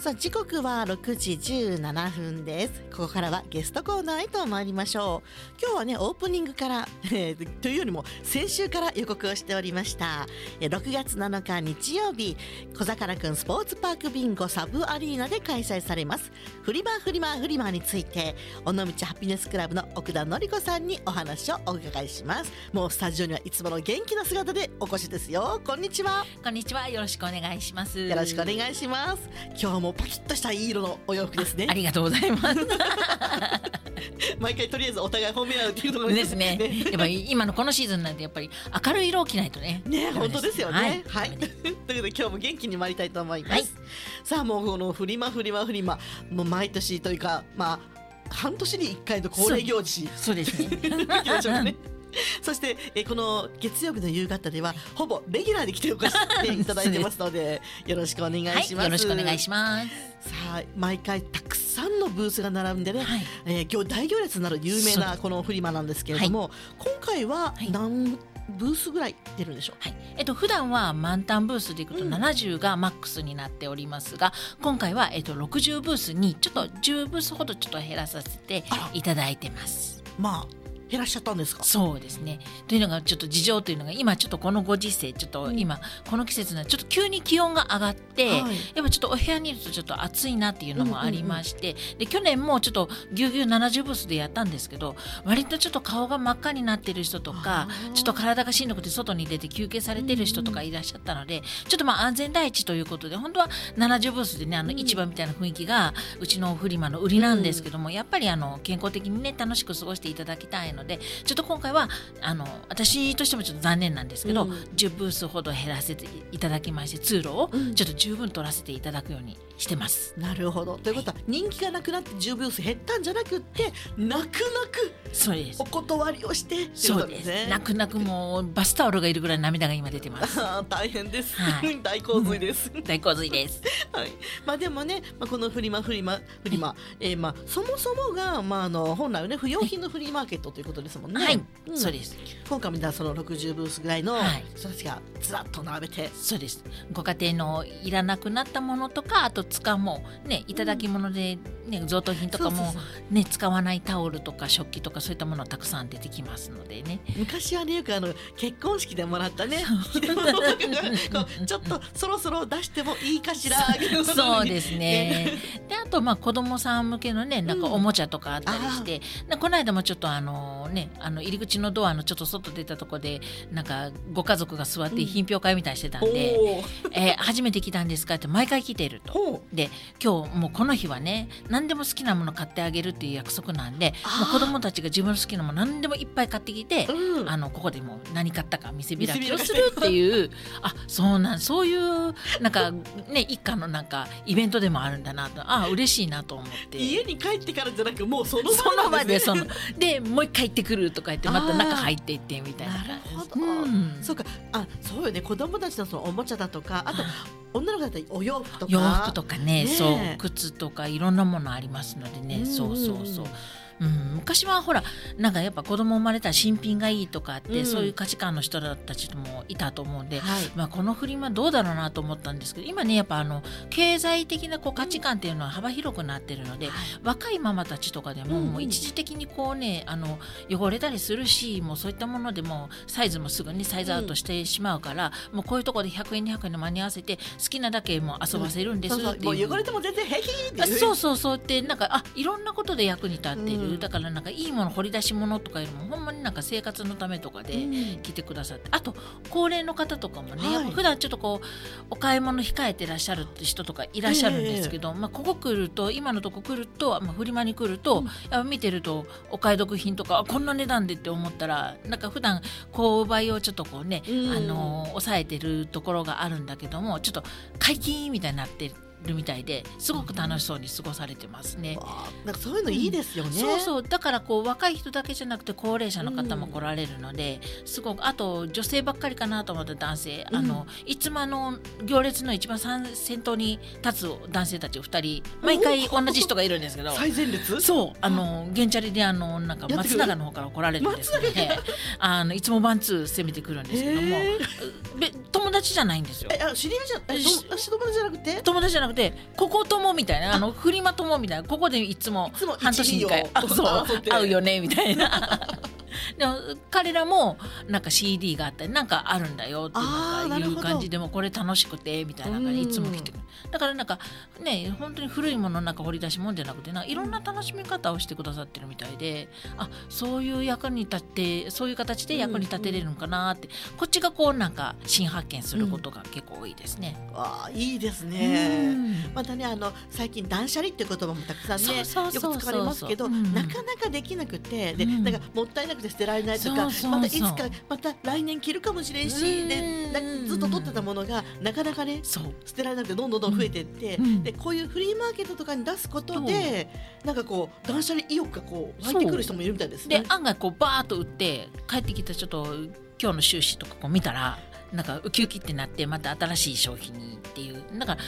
さあ時刻は6時17分です。ここからはゲストコーナーへと参りましょう。今日はねオープニングから、というよりも先週から予告をしておりました6月7日日曜日、小魚くんスポーツパークビンゴサブアリーナで開催されますフリマについて、尾道ハピネスクラブの奥田典子さんにお話をお伺いします。もうスタジオにはいつもの元気な姿でお越しですよ。こんにちは。 こんにちは、よろしくお願いします。 よろしくお願いします。今日もパキッとしたいい色のお洋服ですね。 ありがとうございます毎回とりあえずお互い褒め合うっていうところですね。やっぱり今のこのシーズンなんてやっぱり明るい色を着ないとね。 本当ですよね。はい、 はい、 ということで今日も元気に参りたいと思います、 はい、 さあもうこのフリマもう毎年というか半年に1回の恒例行事。 そうですねねそしてこの月曜日の夕方ではほぼレギュラーで来てお越していただいてますのでよろしくお願いします、 はい、よろしくお願いします。 さあ毎回たくさんのブースが並んでね、 はい、 今日大行列になる有名なこのフリマなんですけれども、はい、今回は何ブースぐらい出るんでしょう。 はい、普段は満タンブースでいくと70がマックスになっておりますが、今回は60ブースにちょっと10ブースほどちょっと減らさせていただいてます。 減らしちゃったんですか。 そうですね。というのがちょっと事情というのが今ちょっとこのご時世ちょっと今この季節なちょっと急に気温が上がって、やっぱちょっとお部屋にいるとちょっと暑いなっていうのもありまして、で去年もちょっとぎゅうぎゅう70ブースでやったんですけど、割とちょっと顔が真っ赤になってる人とかちょっと体がしんどくて外に出て休憩されてる人とかいらっしゃったので、ちょっと安全第一ということで本当は70ブースでね市場みたいな雰囲気がうちのフリマの売りなんですけども、やっぱり健康的にね楽しく過ごしていただきたいので、ちょっと今回は私としてもちょっと残念なんですけど、10ブースほど減らせていただきまして、通路をちょっと十分取らせていただくようにしてます、 なるほど。ということは、人気がなくなって10ブース減ったんじゃなくって泣くそうですお断りをしてってことですね。 そうです。泣くもうバスタオルがいるぐらい涙が今出てます大変です、 はい、 大洪水です、 大洪水です、 はい。でもね、このフリマ、そもそもが、本来はね不用品のフリーマーケットということですもんね。 はい、そうです。 今回もその60ブースぐらいの人たちがずらっと並べて、 そうです。ご家庭のいらなくなったものとか、あと使うもね、いただき物で、ね、贈答品とかも、ね、使わないタオルとか食器とかそういったものたくさん出てきますのでね。 昔はねよく結婚式でもらったねちょっとそろそろ出してもいいかしらそうですね。であと子供さん向けのねなんかおもちゃとかあったりして、この間もちょっと入り口のドアのちょっと外出たとこでなんかご家族が座って品評会みたいにしてたんで、初めて来たんですかって毎回来てると。で今日もうこの日はね何でも好きなもの買ってあげるっていう約束なんで、もう子供たちが自分の好きなもの何でもいっぱい買ってきて、ここでもう何買ったか見せびらきをするっていうそういうなんかね一家のなんかイベントでもあるんだなと、嬉しいなと思って。 家に帰ってからじゃなくもうその場ででもう一回行ってくるとか言ってまた中入っていってみたいな感じ。 なるほど、そうか。そうよね、子供たちのそのおもちゃだとか、あと女の子だったらお洋服とかね、そう靴とかいろんなものありますのでね、そう昔はほらなんかやっぱ子供生まれたら新品がいいとかって、そういう価値観の人たちもいたと思うんで、このフリマどうだろうなと思ったんですけど、今ねやっぱ経済的な価値観っていうのは幅広くなってるので、若いママたちとかでも、もう一時的に汚れたりするし、もうそういったものでもサイズもすぐにサイズアウトしてしまうから、もうこういうところで100円200円の間に合わせて好きなだけもう遊ばせるんですっていう、 もう汚れても全然平気っていう、 そうってなんかいろんなことで役に立っている、だからなんかいいもの掘り出し物とかよりもほんまになんか生活のためとかで来てくださって、あと高齢の方とかもね、やっぱ普段ちょっとお買い物控えてらっしゃるって人とかいらっしゃるんですけど、ここ来ると今のとこ来ると、フリマに来ると、やっぱ見てるとお買い得品とかこんな値段でって思ったら、なんか普段購買をちょっと抑えてるところがあるんだけども、ちょっと解禁みたいになってるみたいで、すごく楽しそうに過ごされてますね。 なんかそういうのいいですよね。 そうだから若い人だけじゃなくて高齢者の方も来られるので、すごくあと女性ばっかりかなと思った男性、いつも行列の一番先頭に立つ男性たち2人毎回同じ人がいるんですけど、 最前列、 そうゲンチャリでなんか松永の方から来られるんですけどねいつもワンツー攻めてくるんですけども、友達じゃないんですよ。 知り合いじゃ友達じゃなくてくてここともみたいなフリマ友みたいなここでいつも半年に1回会うよねみたいなでも彼らもなんか CD があったりなんかあるんだよってなんかいう感じでもこれ楽しくてみたいな感じでいつも来てくる。だからなんかね本当に古いものなんか掘り出しもんじゃなくていろんな楽しみ方をしてくださってるみたいで、そういう役に立ってそういう形で役に立てれるのかなって、こっちがこうなんか新発見することが結構多いですね。 いいですね。またね最近断捨離っていう言葉もたくさんねよく使われますけど、なかなかできなくてでなんかもったいなくて捨てられないとか、またいつかまた来年着るかもしれんしでずっと取ってたものがなかなかね捨てられなくてどんどん増えていって、でこういうフリーマーケットとかに出すことでなんかこう断捨離意欲がこう湧いてくる人もいるみたいですね。 で案外こうバーッと売って帰ってきたちょっと今日の収支とかこう見たらなんかウキウキってなってまた新しい商品にっていうだから、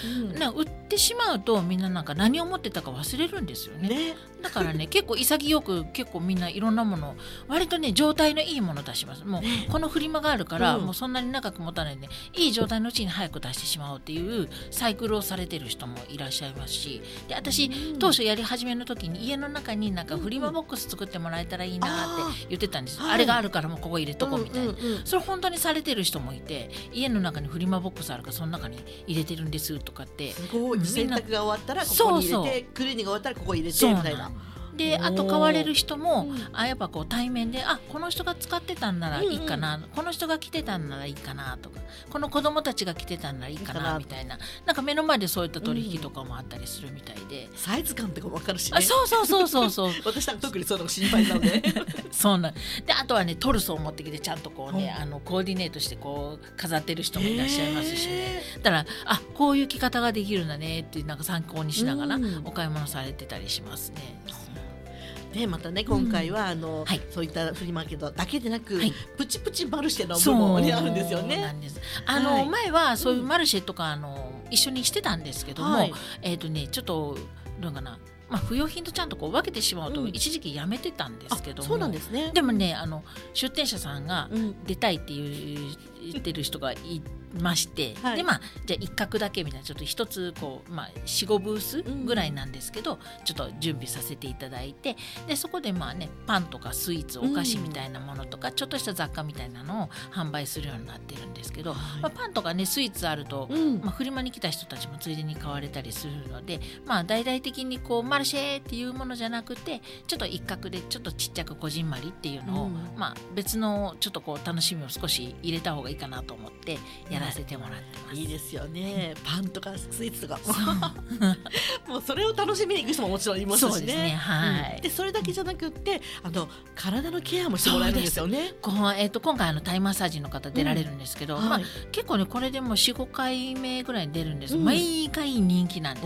売ってしまうとみんななんか何を持ってたか忘れるんですよね。だからね結構潔く結構みんないろんなもの割とね状態のいいもの出します。もうこのフリマがあるから、もうそんなに長く持たないで、いい状態のうちに早く出してしまおうっていうサイクルをされてる人もいらっしゃいますし、で私当初やり始めの時に家の中になんかフリマボックス作ってもらえたらいいなって言ってたんです。あれがあるからもうここ入れとこうみたいな、それ本当にされてる人もいて、家の中にフリマボックスあるからその中に入れてるんですとかって、 すごい洗濯が終わったらここに入れて、クリーニングが終わったらここに入れてみたいな。 であと買われる人も、やっぱこう対面でこの人が使ってたんならいいかな、この人が着てたんならいいかなとか、この子供たちが着てたんならいいかなみたいな、なんか目の前でそういった取引とかもあったりするみたいで、 サイズ感とかも分かるしね。 そう私なんか特にそういうの心配なのでそうなんで、あとはねトルソーを持ってきてちゃんとこうね、コーディネートしてこう飾ってる人もいらっしゃいますしね。だからこういう着方ができるんだねってなんか参考にしながらお買い物されてたりしますね。 でまたね今回はそういったフリーマーケットだけでなく、プチプチマルシェの部門にあるんですよね。 そうなんです。前はそういうマルシェとか一緒にしてたんですけども、ちょっとどうかな、不用品とちゃんとこう分けてしまうと一時期やめてたんですけども、 そうなんですね。 でもね出店者さんが出たいって言ってる人がいまして、でじゃあ一角だけみたいなちょっと一つこう、4,5 ブースぐらいなんですけど、ちょっと準備させていただいて、でそこでパンとかスイーツお菓子みたいなものとか、ちょっとした雑貨みたいなのを販売するようになってるんですけど、パンとかねスイーツあると、フリマに来た人たちもついでに買われたりするので、大々的にこうマルシェっていうものじゃなくて、ちょっと一角でちょっとちっちゃくこじんまりっていうのを、別のちょっとこう楽しみを少し入れた方がいいかなと思ってやらせてもらってます。 いいですよね。パンとかスイーツとかもうそれを楽しみに行く人ももちろんいますしね。 そうですね、はい。 でそれだけじゃなくって体のケアもしてもらえるんですよね。 今回タイマッサージの方出られるんですけど、結構ねこれでも 4,5 回目ぐらいに出るんです。毎回人気なんです。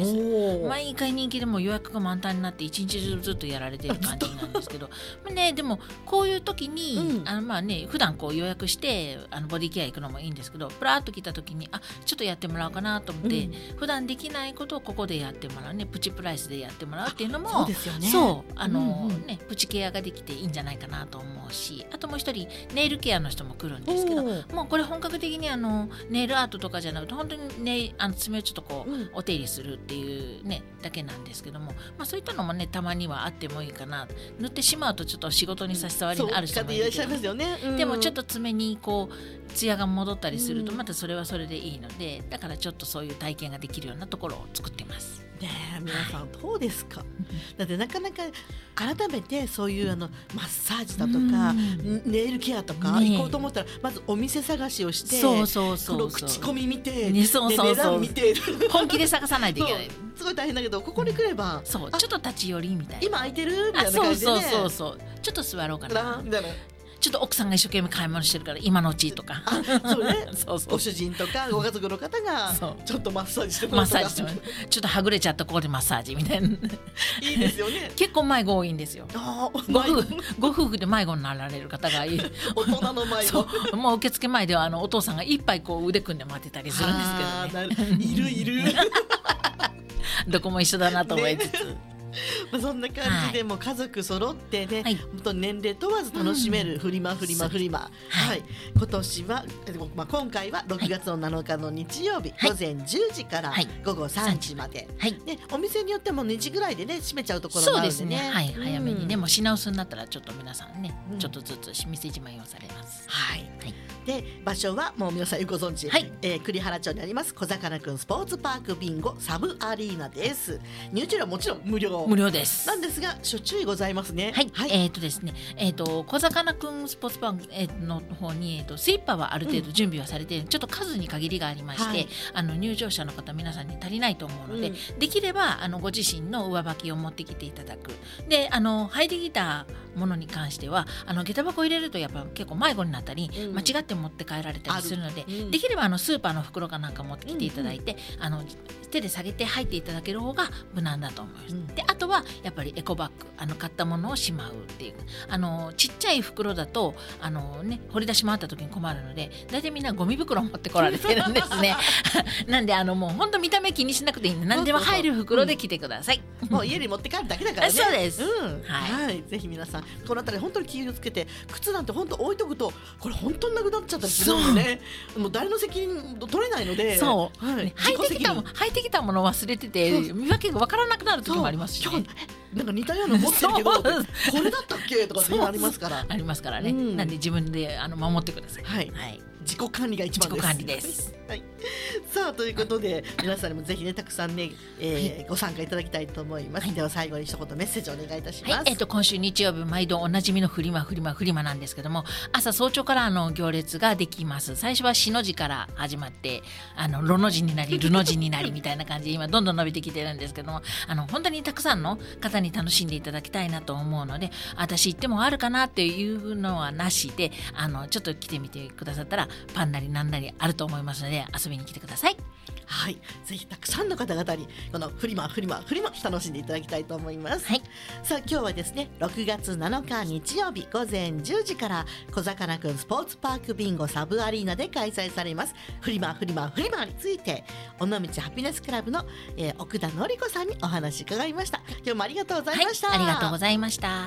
毎回人気でも予約が満タンになって一日中ずっとやられてる感じなんですけどでもこういう時に、普段こう予約してボディケア行くのもいいんですけど、プラーっと来た時にちょっとやってもらおうかなと思って、普段できないことをここでやってもらうね、プチプライスでやってもらうっていうのも、 そうですよね。 プチケアができていいんじゃないかなと思うし、あともう一人ネイルケアの人も来るんですけど、もうこれ本格的にネイルアートとかじゃなくて本当に爪をちょっとこう、お手入れするっていうねだけなんですけども、そういったのもねたまにはあってもいいかな。塗ってしまうとちょっと仕事に差し障りのある人もいるけど、でもちょっと爪にこうツヤが戻ったりするとまたそれはそれでいいので、だからちょっとそういう体験ができるようなところを作ってます。 ねえ皆さんどうですか。だってなかなか改めてそういうマッサージだとかネイルケアとか行こうと思ったら、まずお店探しをして、この口コミ見て、値段見て本気で探さないといけない。 すごい大変だけど、ここに来ればちょっと立ち寄りみたいな、 今空いてるみたいな感じでね、 そうちょっと座ろうかなみたいな。 ちょっと奥さんが一生懸命買い物してるから今のうちとか、 そうねご主人とかご家族の方がちょっとマッサージしてもらうとか、 ちょっとはぐれちゃったここでマッサージみたいな。いいですよね。 結構迷子多いんですよ。ご夫婦で迷子になられる方がいる。 大人の迷子。 もう受付前ではお父さんがいっぱいこう腕組んで待ってたりするんですけどね。 いるどこも一緒だなと思いつつ、 まあそんな感じでもう家族揃ってね、本当に年齢問わず楽しめるフリマ、はい、今年は、まあ、今回は6月の7日の日曜日、午前10時から午後3時まで、でお店によっても2時ぐらいでね閉めちゃうところもあるんでね、 早めにね、もう品薄になったらちょっと皆さんね、ちょっとずつ店じまいをされます。で場所はもう皆さんご存知、栗原町にあります小魚くんスポーツパークビンゴサブアリーナです。入場料はもちろん無料ですなんですが、諸注意ございますね。 ですね、小魚くんスポーツパーク、の方に、スリッパはある程度準備はされて、ちょっと数に限りがありまして、入場者の方皆さんに足りないと思うので、できればご自身の上履きを持ってきていただく。で履いてきたものに関しては下駄箱入れるとやっぱ結構迷子になったり、間違って持って帰られたりするので、できればスーパーの袋かなんか持ってきていただいて、手で下げて入っていただける方が無難だと思います。であとはやっぱりエコバッグ買ったものをしまうっていうちっちゃい袋だと掘り出し回った時に困るので、大体みんなゴミ袋を持ってこられてるんですねなんでもう本当見た目気にしなくていいんで、何でも入る袋で来てください。 もう家に持って帰るだけだからね。 そうです、 ぜひ皆さんこのあたり本当に気をつけて、靴なんて本当置いとくとこれ本当になくなっちゃったりするのでね、もう誰の責任取れないので、履いてきたものを忘れてて見分けが分からなくなる時もありますしね。 なんか似たようなの持ってるけどこれだったっけとかありますからね。なんで自分で守ってください。 自己管理が一番です。 自己管理です。 さあということで皆さんにもぜひねたくさんね、ご参加いただきたいと思います。では最後に一言メッセージをお願いいたします。 今週日曜日毎度おなじみのフリマなんですけども、朝早朝から行列ができます。最初はしの字から始まってロの字になりルの字になりみたいな感じで今どんどん伸びてきてるんですけども、本当にたくさんの方に楽しんでいただきたいなと思うので、私行ってもあるかなっていうのはなしでちょっと来てみてくださったらパンなりなんなりあると思いますので遊びに来てください。 ぜひたくさんの方々にこのフリマ楽しんでいただきたいと思います。さあ今日はですね6月7日日曜日午前10時から小魚くんスポーツパークビンゴサブアリーナで開催されますフリマについて尾道ハピネスクラブの、奥田典子さんにお話伺いました。今日もありがとうございました。 ありがとうございました。